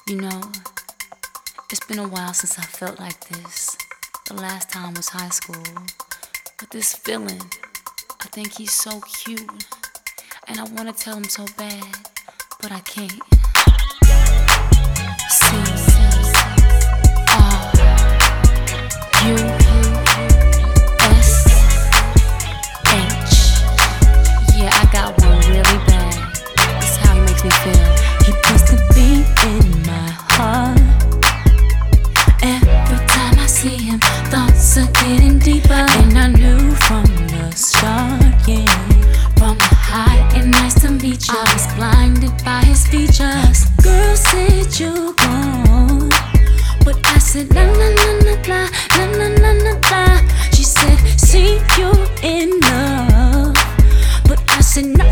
You know, it's been a while since I felt like this. The last time was high school. But this feeling, I think he's so cute. And I wanna tell him so bad, but I can't. C-R-U-S-H. Yeah, I got one really bad. This is how he makes me feel. He puts the beat in my heart. Every time I see him, thoughts are getting deeper. And I knew from the start, yeah, from the high and nice to meet you, I was blinded by his features. Girl said you're gone, but I said la la la la la la la la la la. She said see you enough, but I said no.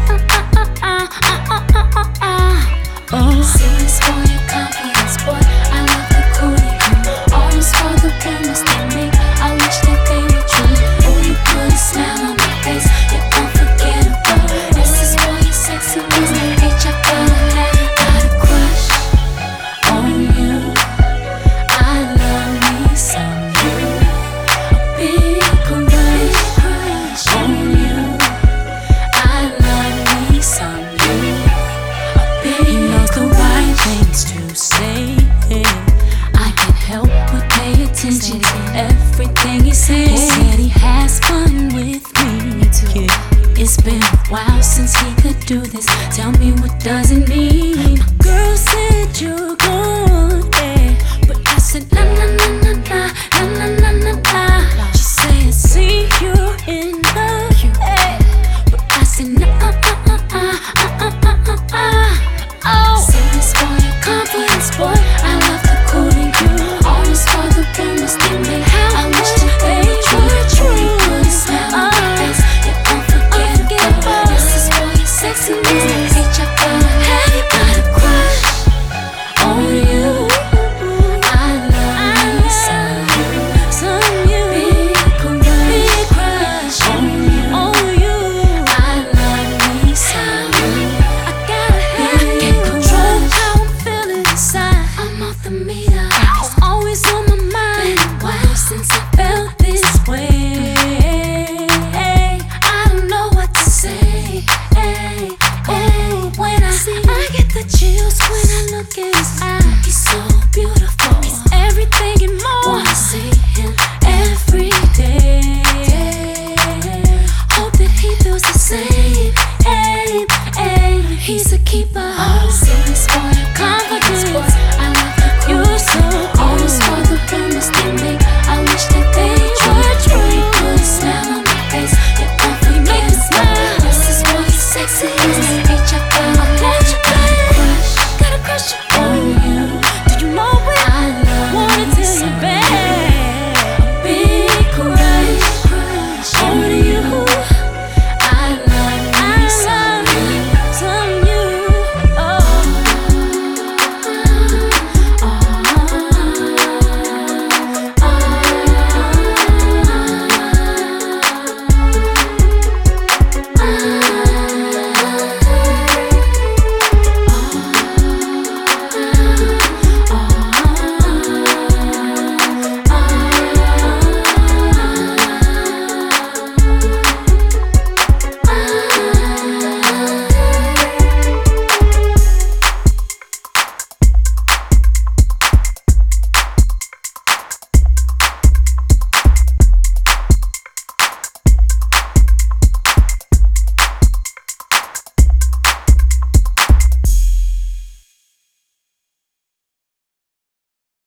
Oh, Serious for your confidence, boy. I love the cool you do. Always for the rumors they make. I wish that they were true. Oh, you put a smile on my face. You're unforgettable. This is for your sexiness. H, I got a crush on you. I love me some you. A big crush on you. I love me some you. he knows the right things to say. I can't help but pay attention to everything he says. He said he has fun with me too. Yeah. It's been a while since he could do this.